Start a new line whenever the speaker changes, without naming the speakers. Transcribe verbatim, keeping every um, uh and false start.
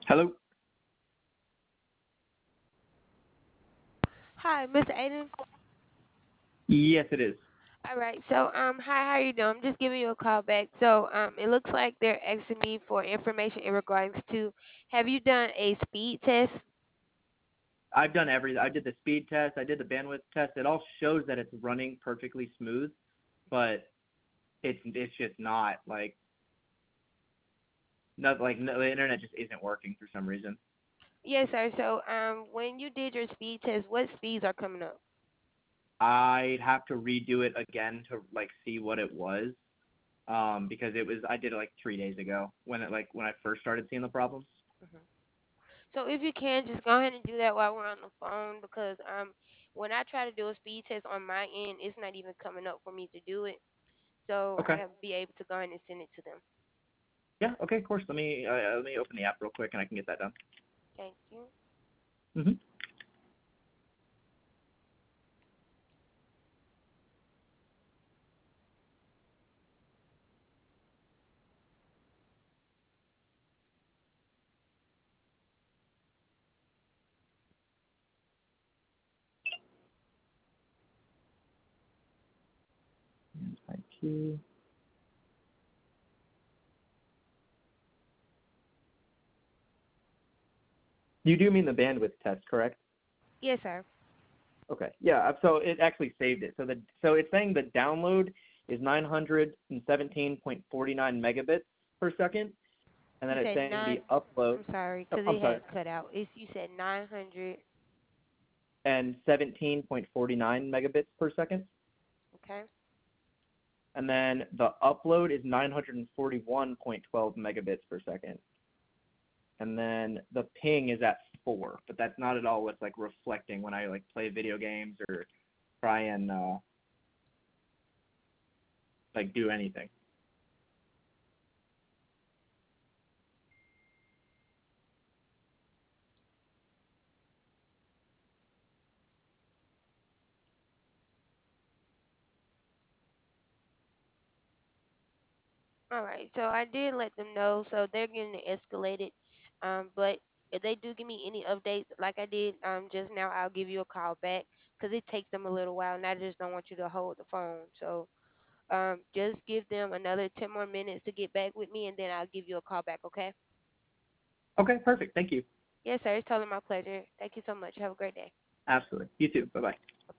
Hello?
Hi, Mister Aiden.
Yes, it is.
All right. So, um, hi, how you doing? I'm just giving you a call back. So, um, it looks like they're asking me for information in regards to, have you done a speed test?
I've done everything. I did the speed test. I did the bandwidth test. It all shows that it's running perfectly smooth, but it's it's just not like not like no, the internet just isn't working for some reason.
Yes, sir. So, um, when you did your speed test, what speeds are coming up?
I'd have to redo it again to like see what it was, um, because it was I did it like three days ago when it like when I first started seeing the problems.
hmm So, if you can, just go ahead and do that while we're on the phone because um, when I try to do a speed test on my end, it's not even coming up for me to do it. So, I
Okay.
gotta be able to go ahead and send it to them.
Yeah. Okay. Of course. Let me uh, let me open the app real quick and I can get that done.
Thank you.
Mm-hmm. I Q. You do mean the bandwidth test, correct?
Yes, sir.
Okay. Yeah. uh, So it actually saved it. So the so it's saying the download is nine hundred seventeen point four nine megabits per second, and
You
then it's
said
saying
nine.
the upload.
I'm sorry,
Oh,
because
I'm
it
sorry.
had cut out. It's you said nine hundred.
And seventeen point four nine megabits per second,
Okay.
and then the upload is nine hundred forty-one point one two megabits per second, and then the ping is at four. But that's not at all what's like reflecting when I like play video games or try and uh, like do anything.
All right. So I did let them know, so they're getting it escalated. Um, but if they do give me any updates, like I did um just now, I'll give you a call back because it takes them a little while, and I just don't want you to hold the phone. So um, just give them another ten more minutes to get back with me, and then I'll give you a call back. Okay?
Okay. Perfect. Thank you.
Yes, sir. It's totally my pleasure. Thank you so much. Have a great day.
Absolutely. You too. Bye bye.